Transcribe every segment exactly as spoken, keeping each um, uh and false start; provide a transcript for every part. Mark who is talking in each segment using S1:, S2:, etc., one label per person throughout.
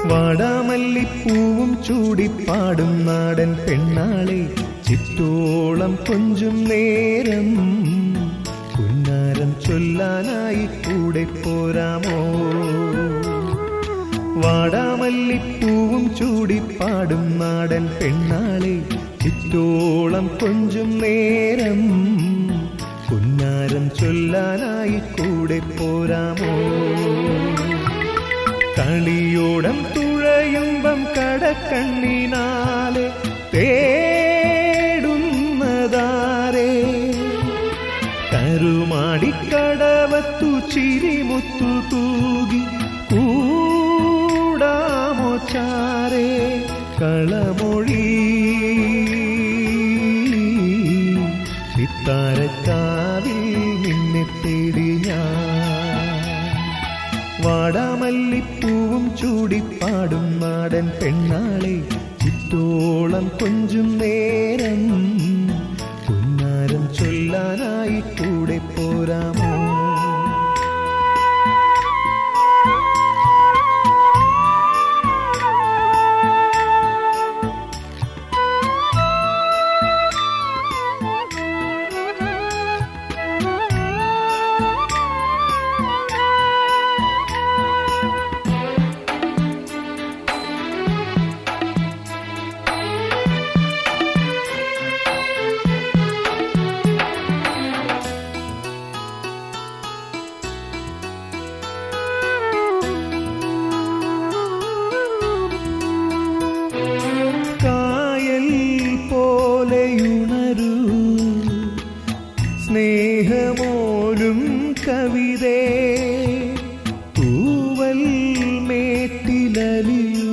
S1: വാടാമല്ലിപ്പൂവും ചൂടിപ്പാടും നാടൻ പെണ്ണാളെ ചിറ്റോളം കൊഞ്ചും നേരം പുന്നാരം ചൊല്ലാനായി കൂടെ പോരാമോ? വാടാമല്ലിപ്പൂവും ചൂടിപ്പാടും നാടൻ പെണ്ണാളെ ചിറ്റോളം കൊഞ്ചും നേരം പുന്നാരം ചൊല്ലാനായി കൂടെ പോരാമോ? കളിയോടം തുഴയുമ്പം കടക്കണ്ണിനാലെ തേടുന്നതാരേ? കരുമാടിക്കടവത്തു ചിരിമുത്തു തൂകി കൂടാമോ ചാരേ? കളമൊഴി സിത്താരക്കാവിൽ നിന്നെ തേടി ഞാൻ. വാടാമല്ലിപ്പൂവും ചൂടിപ്പാടും നാടൻ പെണ്ണാളെ ചിറ്റോളം കൊഞ്ചും നേരം പുന്നാരം ചൊല്ലാനായി കൂടെ പോരാമോ? സ്നേഹമോലും കവിതേ തൂവൽ മേറ്റിലലിയൂ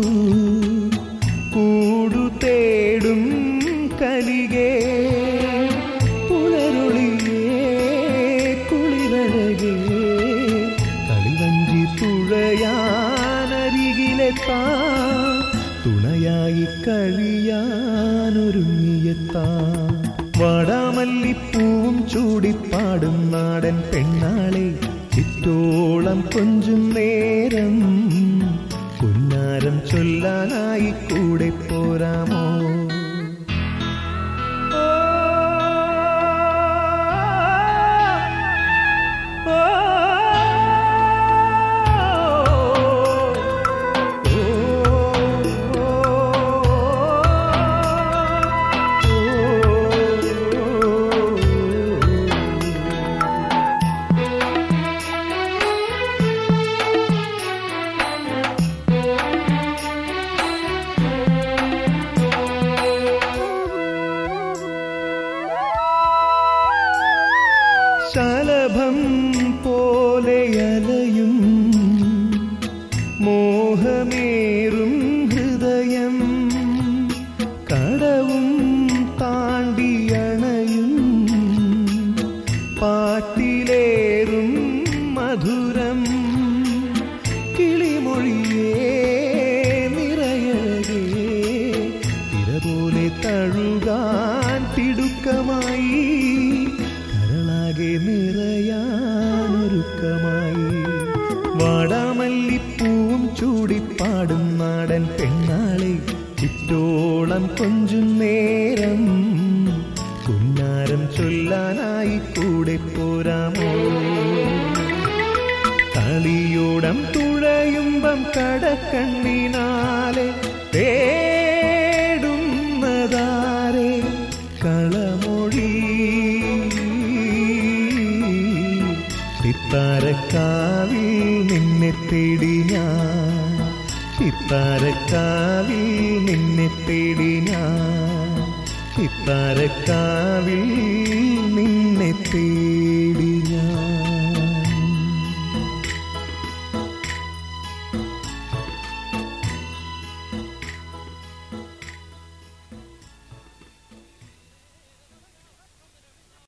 S1: കൂടു തേടും കലികേ പുലരൊളിയേ കുളിരഴകേ കളിവഞ്ചി തുഴയാനരികിലെത്താ തുണയായി കഴിയാനൊരുങ്ങിയെത്താ. വാടാമല്ലിപ്പൂവും ചൂടിപ്പാടും നാടൻ പെണ്ണാളെ ചിറ്റോളം കൊഞ്ചും നേരം പുന്നാരം ചൊല്ലാനായി കൂടെ പോരാമോ? ശലഭം പോലെയലയും മോഹമേറും ഹൃദയം കടവും താണ്ടിയണയും പാട്ടിലേറും മധുരം കിളിമൊഴിയേ നിറയകേ തിരപോലെ തഴുകാൻ തിടുക്കമായി നിറയാനൊരുക്കമായി. വാടാമല്ലിപ്പൂവും ചൂടിപ്പാടും നാടൻ പെണ്ണാളെ ചിറ്റോളം കൊഞ്ചും നേരം പുന്നാരം ചൊല്ലാനായി കൂടെ പോരാമോ? കളിയോടം തുഴയുമ്പം കടക്കണ്ണിനാലെ തേടുന്നതാരേ? കളമൊഴി സിത്താരക്കാവിൽ നിന്നെ തേടി ഞാൻ. സിത്താരക്കാവിൽ നിന്നെ തേടി ഞാൻ. സിത്താരക്കാവിൽ നിന്നെ തേടി